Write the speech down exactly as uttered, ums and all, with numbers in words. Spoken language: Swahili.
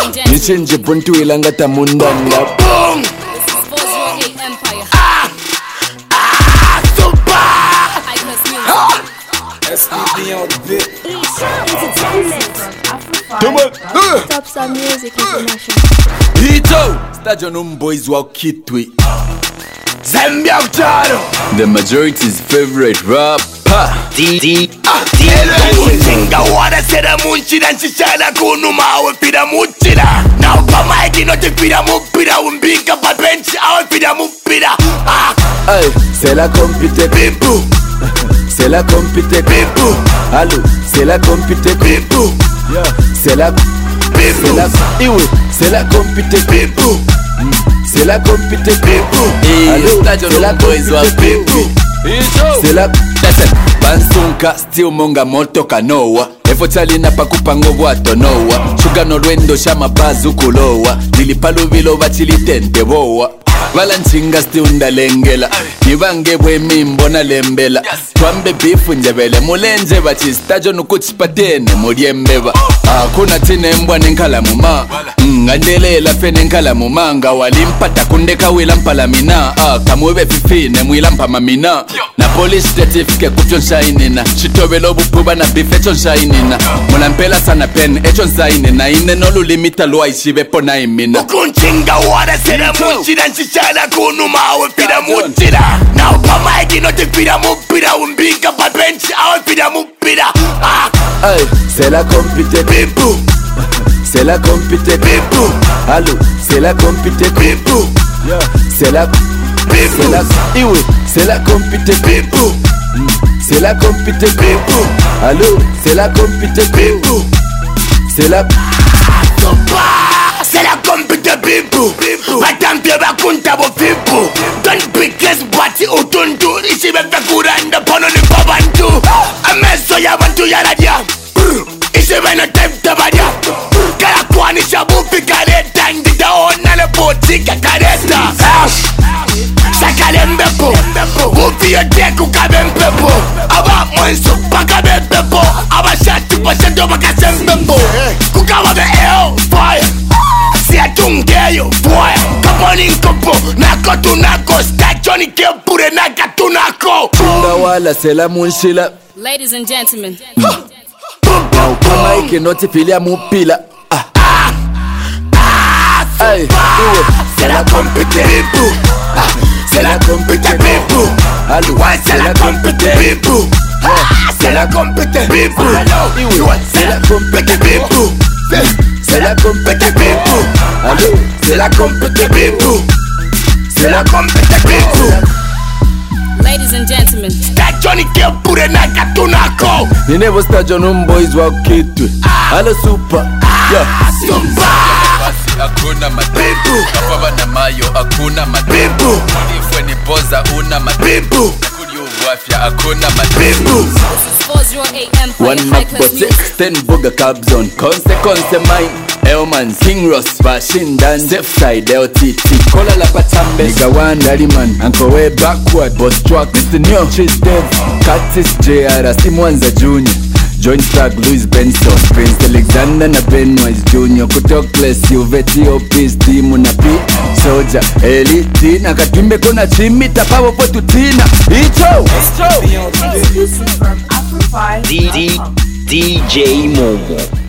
Nichenje buntu ilanga tamundanda. Boom. This is four oh eight Empire. Ah, ah, super. Icos Music. S E B on the bit. Entertainment. Come on. Top some music international. Ito Stajo Boys wa Kitwi. Zambia utaro. The majority's favorite rapper. D D Singa wada sera munchira nchichala kunuma awe pira muchira. Na upa maiki note pira mupira. Umbika pa bench awe pira mupira. Ah, Ay, c'est la compite bimbu, C'est la compite bimbu, Allô, c'est la compite bimbu, Yeah, c'est la C'est bimbu, la Iwe, c'est la compite bimbu, C'est la compite bimbu. Allô, c'est la compite bimbu. C'est la Listen, Bansunka still monga moto kanoa Efo chalina pakupango bwato noa Suga no lwendo shama bazu kuloa Nilipalu vilo bachilitente boa Valanchinga still ndalengela Nibange bwe mimbo na lembela Twambe bifu njebele mulenje bachistajo nukuchipatene muliembeba Hakuna tine mbwa nenkala muma Ngandelela fe nenkala mumanga Walimpata kundeka wilampa mina Kamwebe fifine mwilampa mamina Na police certificate kuchon shainina Chitobelo bupuba na bife chon shainina Mulampela sana pen echon shainina Ine nolu limita luwa ishibe pona imina Ukunchinga wada sera munchira nchichala kunuma awe pira muchira. Na upa maiki note pira mupira. Umbika pa bench awe pira mupira. Ah, Ay, c'est la compite bimbu, C'est la compite bimbu, Allô, c'est la compite bimbu, Yeah, c'est la C'est la bimbu, Iwe, c'est la compite bimbu, C'est la compite bimbu, Allô, c'est la compite bimbu. C'est la Sopa, c'est la compite bimbu. Watampia bakunta bo fimbu. Don't be guess bati utundu. Ishi bebe kuranda pono ni babantu. Ameso ya bantu ya radia. Ishi beno temte badia. Kala kwani shabufi kareta. Ndida ona le botika kareta. Sakale mbepo. Ufi yo deku kabe mpepo. Aba mwenso pakabe mpepo. Aba shatu pa shendo baka mpepo. Kukawa the hell fire. Si atungeyo boy. Kaponi nkopo. Nako tunako. Stachoni kepure naka tunako. Chunga wala c'est la munshila Ladies and gentlemen. Na ukama iki noti filia mupila Ah, Ay, Iwe, C'est la compite bimbu. C'est la compite bimbu. Allô, Ouais, c'est la compite bimbu. C'est la compite bimbu. Iwe, C'est la compite bimbu. C'est la compite bimbu. Allô, C'est la compite bimbu. C'est la compite bimbu. Ladies and gentlemen. Stachoni kepure naka tunako. Ninevo Stajo Boys wa Kitwi Allô, super Yeah, Sumba Akuna matibu bimbu. Kapaba na mayo akuna matibu Bimbu. Ifwe ni boza una matibu Bimbu. Kuli uwafya akuna matibu Bimbu. This is four oh eight Empire. One Mac Icos Botex, Music. ten Boga Cab Zone Conse Conse Mine Elman, King Ross, Fashin Dan Safe Side, L T T Kola La Patambe Nigga One, Daddy Man Uncle Way Backward, Boss Truck Mister Neo, Cheese Dev Curtis J R, Simwanza Junior Joint Tag, Louis Benson Prince Alexander na Benoist Junior Kutokles, Uveti Opis Timu na P Soldier, Elite Na Katumbe kona chimi Tapawo potu tina Icho, Icho Exclusive from Afro five. D D D J Momo.